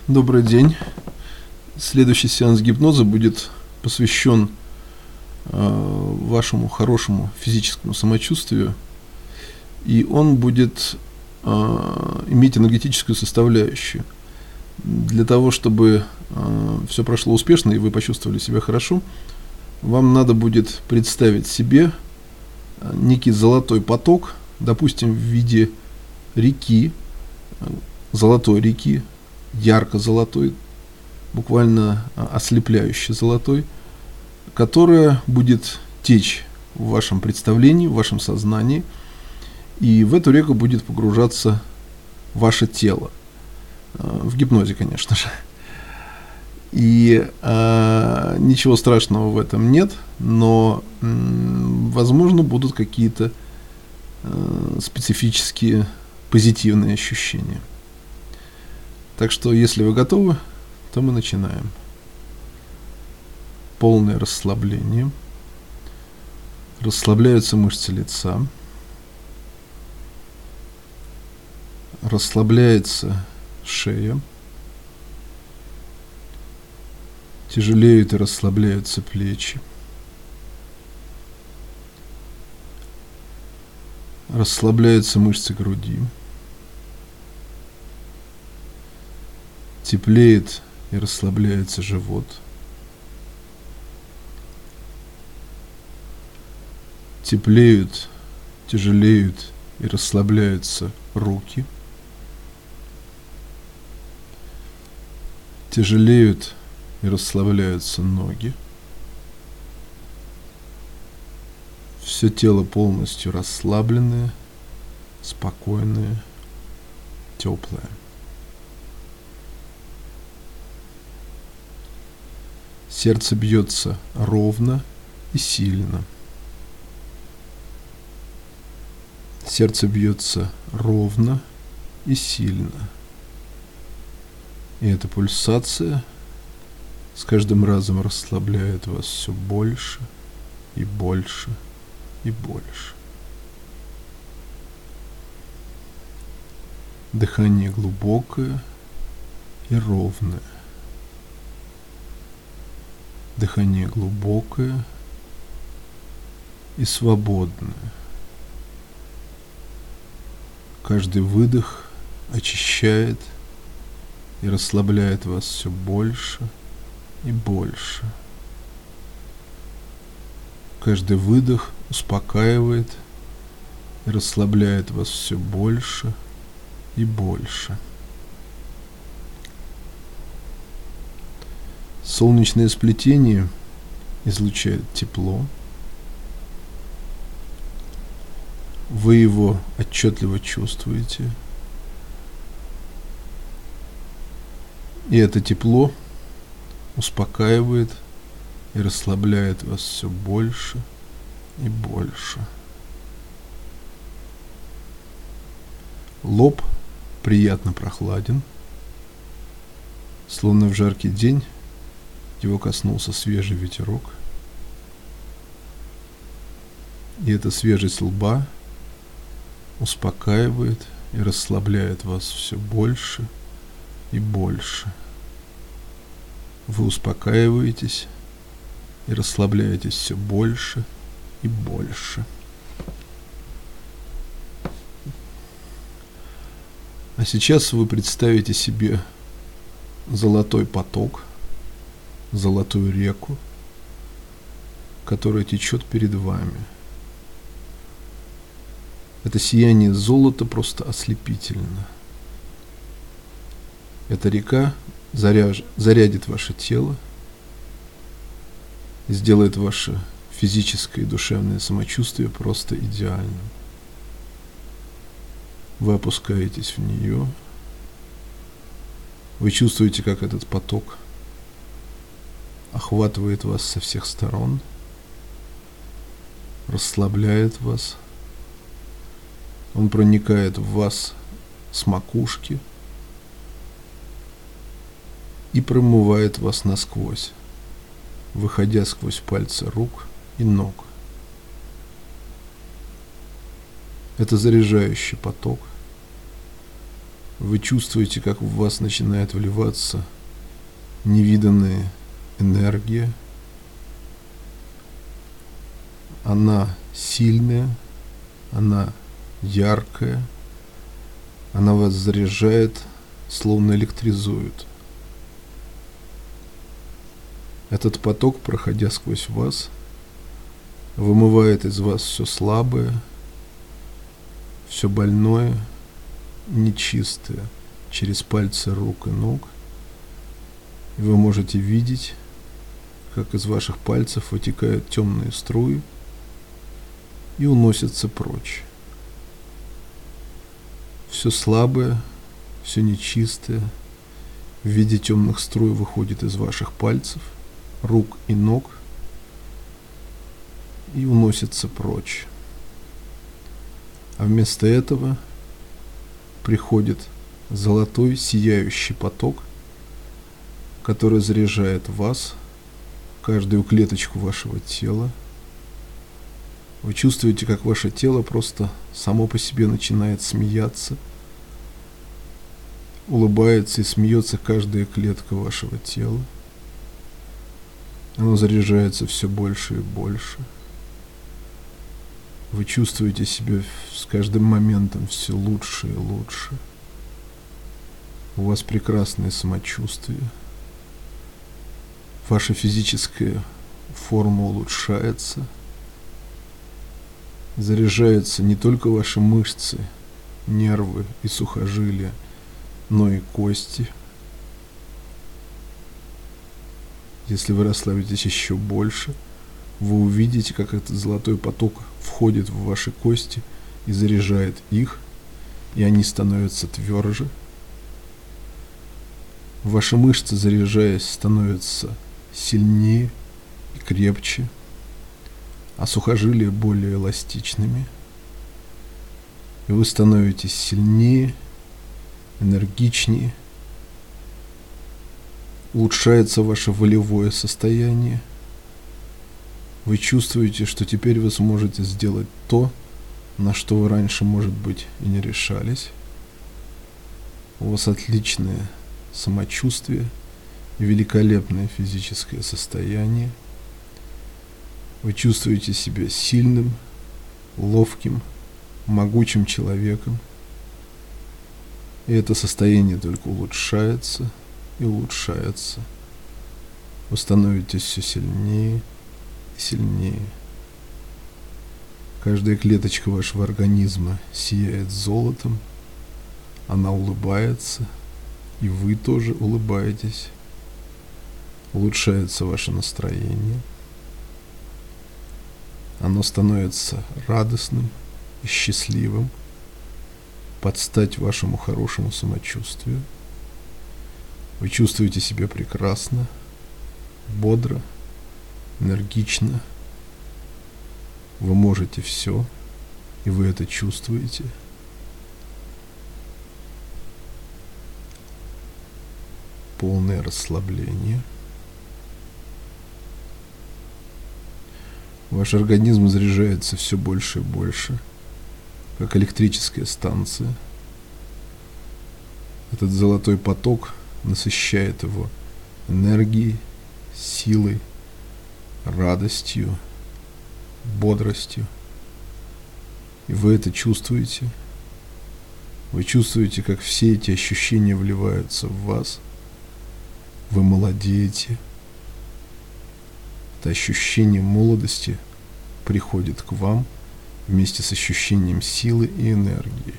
Добрый день. Следующий сеанс гипноза будет посвящен вашему хорошему физическому самочувствию, и он будет иметь энергетическую составляющую. Для того, чтобы все прошло успешно и вы почувствовали себя хорошо, вам надо будет представить себе некий золотой поток, допустим, в виде реки, золотой реки, ярко-золотой, буквально ослепляюще золотой, которая будет течь в вашем представлении, в вашем сознании, и в эту реку будет погружаться ваше тело. В гипнозе, конечно же. И ничего страшного в этом нет, но, возможно, будут какие-то специфические позитивные ощущения. Так что, если вы готовы, то мы начинаем. Полное расслабление. Расслабляются мышцы лица. Расслабляется шея. Тяжелеют и расслабляются плечи. Расслабляются мышцы груди. Теплеет и расслабляется живот. Теплеют, тяжелеют и расслабляются руки. Тяжелеют и расслабляются ноги. Все тело полностью расслабленное, спокойное, теплое. Сердце бьется ровно и сильно. Сердце бьется ровно и сильно. И эта пульсация с каждым разом расслабляет вас все больше и больше и больше. Дыхание глубокое и ровное. Дыхание глубокое и свободное. Каждый выдох очищает и расслабляет вас все больше и больше. Каждый выдох успокаивает и расслабляет вас все больше и больше. Солнечное сплетение излучает тепло. Вы его отчетливо чувствуете. И это тепло успокаивает и расслабляет вас все больше и больше. Лоб приятно прохладен, словно в жаркий день его коснулся свежий ветерок. И эта свежесть лба успокаивает и расслабляет вас все больше и больше. Вы успокаиваетесь и расслабляетесь все больше и больше. А сейчас вы представите себе золотой поток, золотую реку, которая течет перед вами. Это сияние золота просто ослепительно. Эта река зарядит ваше тело, сделает ваше физическое и душевное самочувствие просто идеальным. Вы опускаетесь в нее. Вы чувствуете, как этот поток охватывает вас со всех сторон, расслабляет вас. Он проникает в вас с макушки и промывает вас насквозь, выходя сквозь пальцы рук и ног. Это заряжающий поток, Вы чувствуете, как в вас начинает вливаться невиданная энергия. Она сильная, она яркая, она вас заряжает, словно электризует. Этот поток, проходя сквозь вас, вымывает из вас все слабое, все больное, нечистое через пальцы рук и ног. И вы можете видеть, как из ваших пальцев вытекают темные струи и уносятся прочь. Все слабое, все нечистое в виде темных струй выходит из ваших пальцев, рук и ног и уносится прочь. А вместо этого приходит золотой сияющий поток, который заряжает вас, каждую клеточку вашего тела. Вы чувствуете, как ваше тело просто само по себе начинает смеяться, улыбается и смеется каждая клетка вашего тела. Оно заряжается все больше и больше. Вы чувствуете себя с каждым моментом все лучше и лучше. У вас прекрасное самочувствие. Ваша физическая форма улучшается. Заряжаются не только ваши мышцы, нервы и сухожилия, но и кости. Если вы расслабитесь еще больше, вы увидите, как этот золотой поток входит в ваши кости и заряжает их, и они становятся тверже. Ваши мышцы, заряжаясь, становятся сильнее и крепче, а сухожилия более эластичными. И вы становитесь сильнее, энергичнее, улучшается ваше волевое состояние. Вы чувствуете, что теперь вы сможете сделать то, на что вы раньше, может быть, и не решались. У вас отличное самочувствие и великолепное физическое состояние. Вы чувствуете себя сильным, ловким, могучим человеком. И это состояние только улучшается и улучшается. Вы становитесь все сильнее и сильнее. Каждая клеточка вашего организма сияет золотом, она улыбается, и вы тоже улыбаетесь. Улучшается ваше настроение. Оно становится радостным и счастливым под стать вашему хорошему самочувствию. Вы чувствуете себя прекрасно, бодро, энергично. Вы можете все, и вы это чувствуете. Полное расслабление. Ваш организм заряжается все больше и больше, как электрическая станция. Этот золотой поток насыщает его энергией, силой, радостью, бодростью. И вы это чувствуете. Вы чувствуете, как все эти ощущения вливаются в вас. Вы молодеете. Это ощущение молодости приходит к вам вместе с ощущением силы и энергии.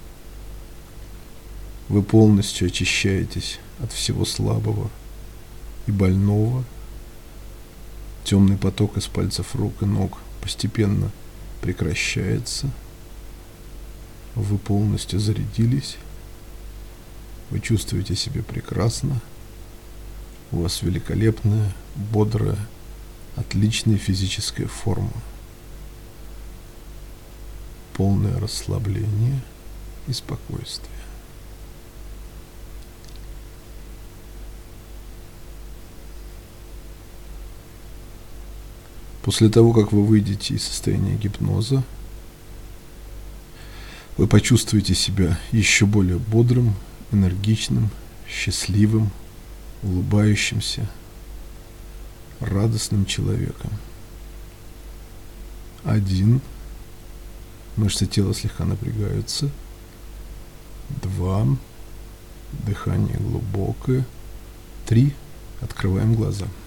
Вы полностью очищаетесь от всего слабого и больного. Темный поток из пальцев рук и ног постепенно прекращается. Вы полностью зарядились. Вы чувствуете себя прекрасно. У вас великолепная, бодрая, отличная физическая форма. Полное расслабление и спокойствие. После того, как вы выйдете из состояния гипноза, вы почувствуете себя еще более бодрым, энергичным, счастливым, улыбающимся, радостным человеком. 1. Мышцы тела слегка напрягаются. 2. Дыхание глубокое. 3. Открываем глаза.